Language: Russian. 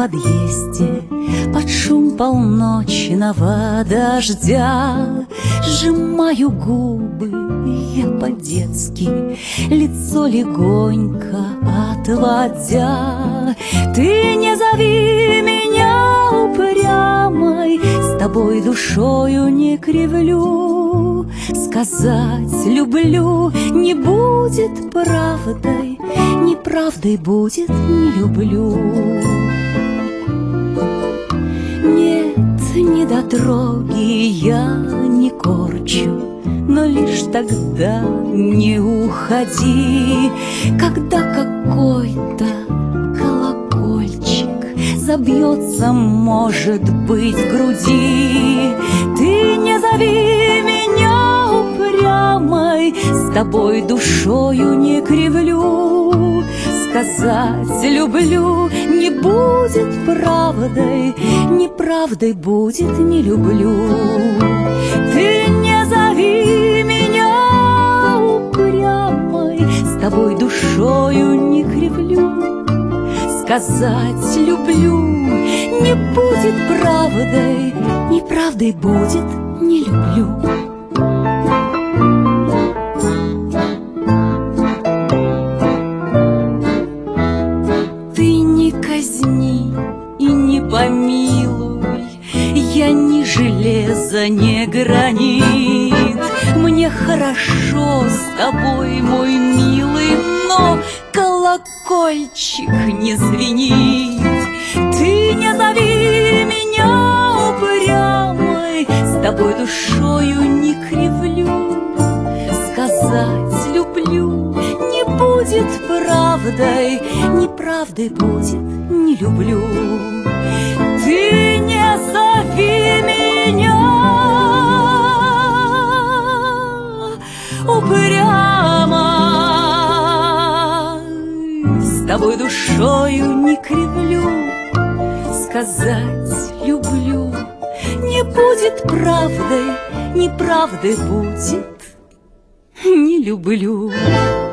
подъезде под шум полночного дождя сжимаю губы я по-детски, лицо легонько отводя. Ты не зови меня упрямой, с тобой душою не кривлю. Сказать люблю не будет правдой, неправдой будет не люблю. Нет, недотроги я не корчу, но лишь тогда не уходи, когда какой-то колокольчик забьется, может быть, в груди. Ты не зови меня упрямой, с тобой душою не кривлю. Сказать люблю не будет правдой, неправдой будет не люблю. Ты не зови меня упрямой, с тобой душою не кривлю. Сказать люблю не будет правдой, неправдой будет не люблю. Казни и не помилуй, я ни железо, ни гранит. Мне хорошо с тобой, мой милый, но колокольчик не звенит. Ты не зови меня упрямой, с тобой душою не кривлю. Сказать люблю не будет правдой, неправдой будет не люблю. Ты не зови меня упрямой, с тобой душою не кривлю. Сказать люблю не будет правдой, неправдой будет не люблю.